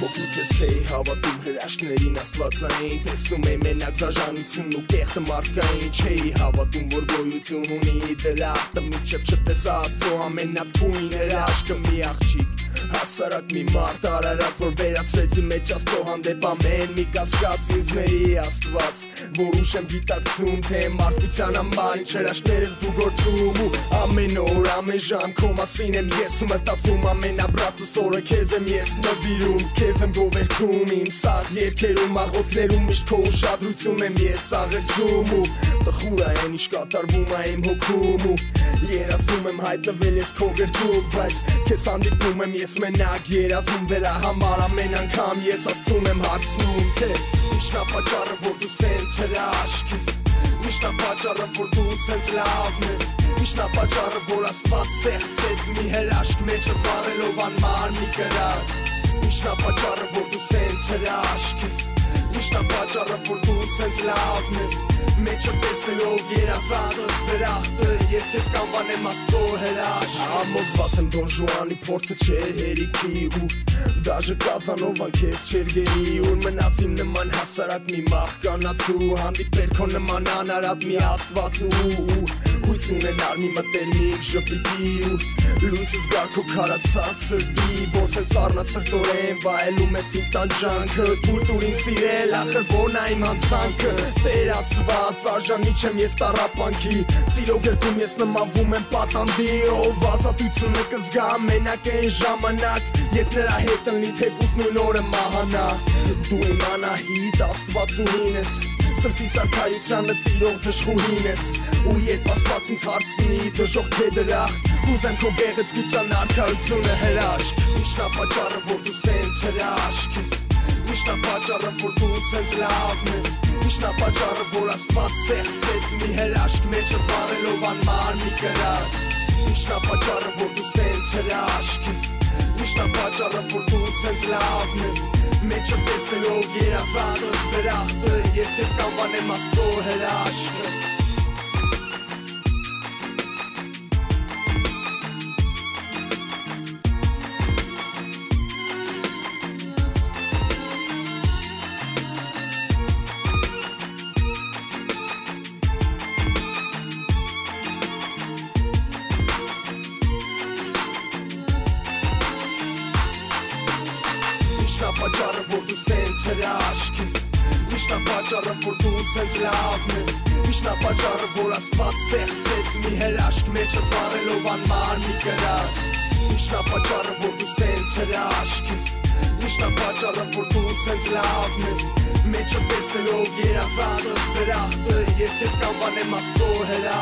Փոքրուց ես չէի հավատում հրաշքներին աստվածային Տեսնում էի մենակ դաժանությունն ու կեղտը մարդկային Չէի հավատում, որ գոյություն ունի դրախտը Մինչև չտեսա Աստծո ամենափույն հրաշքը մի աղջիկ Հասարակ մի մարդ արարած, որ վերացրեց իմ մեջ Աստծո հանդեպ ամեն մի կասկած ինձների Աստված, որ ուշ եմ գիտակցում, թե մարդկության համար ինչ հրաշքներ ես դու գործում ու ամեն օր, ամեն ժամ քո մասին եմ ես ու մտածում ամենաբրածս օրը քեզ եմ ես նվիրում, քեզ եմ գովերքում իմ սաղ երգերում, աղոթքներում միշտ քո ուշադրություն եմ ես աղերսում ու տխուր է ինչ կատարվում է իմ հոգում ու երազում եմ հայտնվել ես քո գրքում, բայց քեզ հանդիպում եմ ես մենակ երազում դրա համար ամեն անգամ ես Աստծուն եմ հարցնում թե Ինչն է պատճառը որ դու սենց հրաշք ես Ինչն է պատճառը որ դու սենց լավն ես Ինչն է պատճառը որ Աստված ստեղծեց մի հրաշք մեջը վառելով անմար մի կրակ Ինչն է պատճառը որ դու սենց հրաշք ես Ինչն է պատճառը որ դու սենց լավն ես Մեջը տեսնելով երազածս դրախտը Ես քեզ կանվանեմ Աստծո հրաշք Համոզված եմ Դոն Ժուանի փորձը չէր հերիքի ու Դաժե կազանովան քեզ չէր գերի Ուր մնաց իմ նման հասարակ մի մահկանացու Հանդիպեր քո նման անարատ մի Աստվածու Հույս ունենար մի մտերմիկ ժպիտի ու Լույսս գար քո քարացած սրտի Ոնց են սառնասրտորեն վայելում ես իմ տանջանքը Տուր ինձ սիրել ախր որն է իմ հանցանքը Տեր Աստված արժանի չեմ ես տառապանքի Սիրո գրքում ես նմանվում եմ պատանդի Ով ազատությունը կզգա մենակ այն ժամանակ Երբ նրա հետ ընլի թեկուզ նույն օրը մահանա Դու իմ Անահիտ Աստվածուհին ես Սրտիս արքայությանը տիրող դժխուհին ես Ու երբ Աստված ինձ հարցնի դժող թե դրախտ Ուզեմ քո գեղեցկության արքայությունը հրաշք Ինչն է պատճառը որ դու սենց հրաշք ես Ինչն է պատճառը որ դու սենց լավն ես Ինչն է պատճառը որ Աստված ստեղծեց մի հրաշք մեջը վառելով անմար մի կրակ Ինչն է պատճառը որ դու սենց հրաշք ես Ինչն է պատճառը որ դու սենց լավն ես Մեջը տեսնելով երազածս դրախտը Ես քեզ կանվանեմ Աստծո հրաշքը Ինչն է պատճառը որ դու սենց հրաշք ես Ինչն է պատճառը որ դու սենց լավն ես Ինչն է պատճառը որ Աստված ստեղծեց մի հրաշք մեջը վառելով անմար մի կրակ Ինչն է պատճառը որ դու սենց հրաշք ես Ինչն է պատճառը որ դու սենց լավն ես Մեջը տեսնելով երազածս դրախտը Ես քեզ կանվանեմ Աստծո հրաշք